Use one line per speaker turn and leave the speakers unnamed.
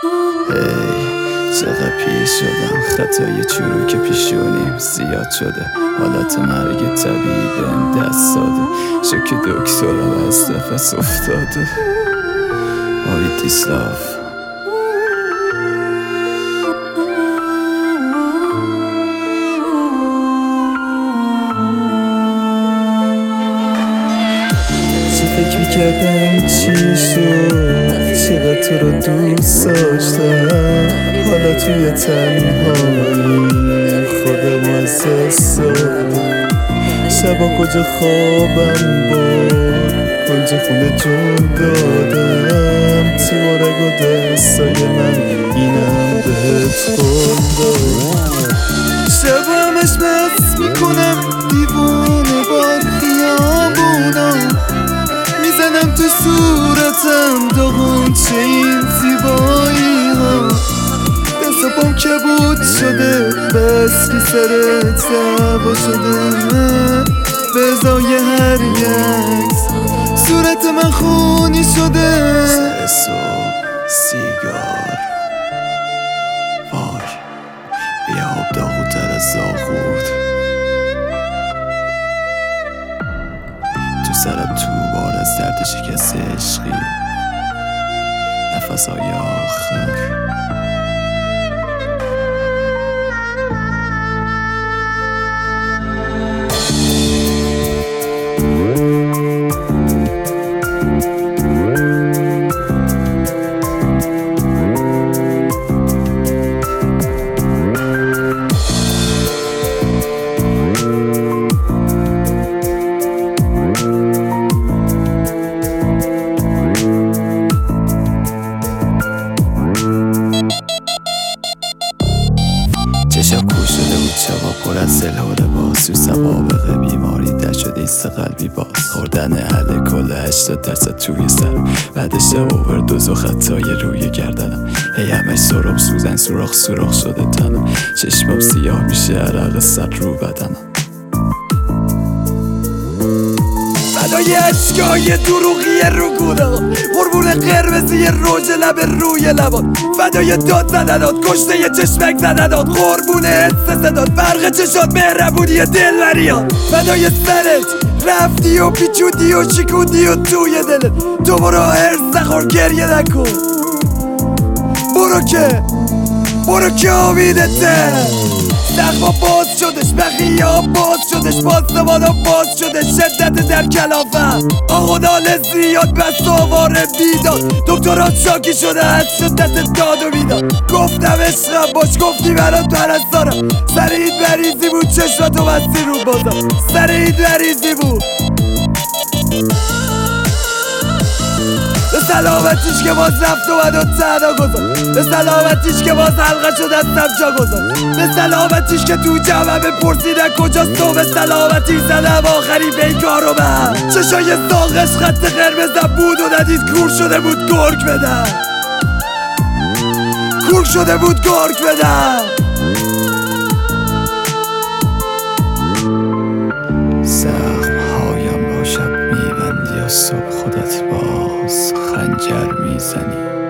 چقدر پیر شدم، خطای چروک پیشونیم زیاد شده، حالت مرگ طبیعی بهم دست داده، شوک دکترم از نفس افتاده. آی دیسلاف چه فکر میکردم چی شد، چقدر تو رو دوست داشتم، حالا توی تنهایی خودم از دست دادم. شبا کجا خوابم بود، کنج خونه جون دادم، تو رگ و دستای من اینم بهت خوندم. شبا همش مست میکنم دیوونه بار خیابونا، میزنم تو صورتم داغونچه این زیبایی ها، حسابم کبود شده بس که سرت دعوا شده، به ازای هر عکس صورت من خونی شده. سر صبح سیگار وای بیا آب داغوتر از زاغود، تو سرم تو بار از درد شکست عشقی، نفسهای آخر. چشم کور شده بود، شبا پر از سلح و لباس، تو سوابق بیماری در شده ایست قلبی باز، خوردن الکل 80% توی سرم، بعدش اووردوز و خطای روی گردنم، هی همش سرم سوزن سوراخ شده تنم، چشمم سیاه میشه عرق سر رو بدنم. فدای اشکای دروغی رو گودا، قربون قرمزی روژ لب روی لبات، فدای داد زدنات کشته ی چشمک زدنات، قربون حس صدات برق چشات مهربونی دلبریات، فدای سرت رفتی و پیچوندی و شکوندی و توی دلت، تو برو هرس نخور گریه نکن، برو که آمینته. زخما باز شدش، بخیاب باز شدش، باستوانا باز شدش، شدت در کلافه آقا نال زیاد بس آواره بیداد، دکترات شاکی شده از شدت داد و بیداد، گفتم عشقم باش گفتی برات پرستارم، سر این مریضی بود چشمتو بستی رو بازم، سر این مریضی بود. به سلامتیش که باز رفت اومد و تنها گذاشت، به سلامتیش که باز حلقه شد دستم جا گذاشت، به سلامتیش که تو جمعه بپرسیدن کجاست و به سلامتی زدم آخری بیکار رو به هم، چشای ساقش خط قرمزم بود و ندید کور شده بود گرگ بدم، کور شده بود گرگ بدم. زخم هایم با شب میبندی و صبح خودت باز خنجر میزنی.